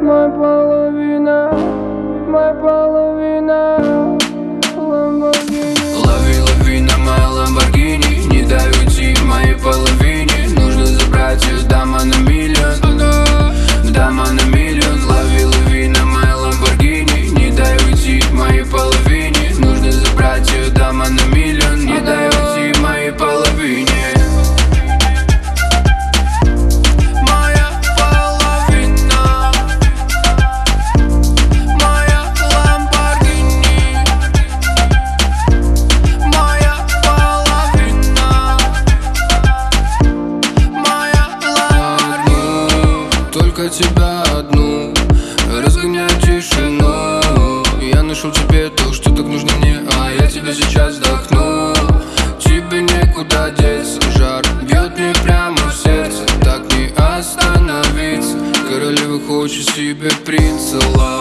моя половина, моя половина. Ламборгини. Лови, лови на моей ламборгини. Не дай уйти моей половине. Нужно забрать ее, дама на миллион. Дама на миллион. Лови, лови на моей ламборгини. Не дай уйти моей половине. Нужно забрать ее, дама на миллион. Не дай уйти моей половине. Только тебя одну, разгоняю тишину. Я нашел тебе то, что так нужно мне, а я тебя сейчас вдохну. Тебе некуда деться, жар бьет мне прямо в сердце. Так не остановиться, королева хочет себе принца.